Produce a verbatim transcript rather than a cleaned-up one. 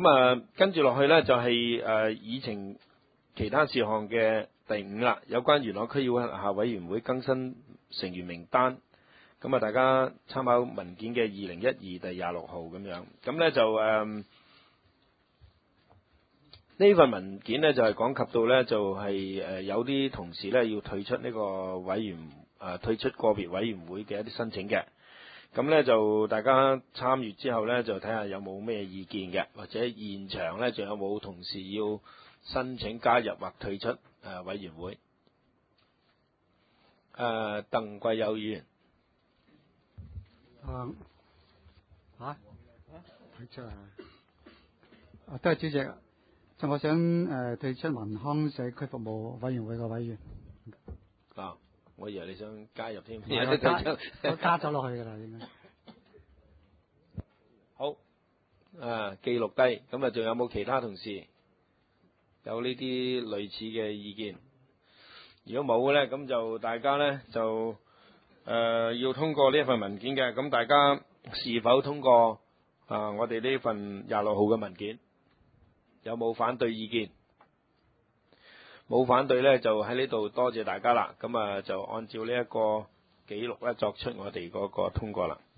咁啊，跟住落去呢，就係誒議程其他事項嘅第五啦，有關元朗區議會轄下委員會更新成員名單。咁啊，大家參考文件嘅二零一二第廿六號咁樣。咁呢，就誒呢份文件呢，就係講及到呢，就係誒有啲同事呢要退出呢個委員誒退出個別委員會嘅一啲申請嘅。咁呢，就大家參與之後呢，就睇下有冇咩意見嘅，或者現場呢，仲有冇同事要申請加入或退出誒委員會。誒鄧貴友議員。 啊嚇退出啊！啊，都係主席。就我想誒、呃、退出民康社區服務委員會嘅委員。 啊，我以為你想加入添。 我加我加咗落去㗎啦，應該。 好，啊記錄低。咁啊，仲有冇其他同事有呢啲類似嘅意見？如果冇咧，咁就大家咧就誒、呃、要通過呢一份文件嘅。咁大家是否通過啊？我哋呢份廿六號嘅文件有冇反對意見？冇反對咧，就喺呢度多謝大家啦。咁啊，就按照呢一個記錄咧，作出我哋嗰個通過啦。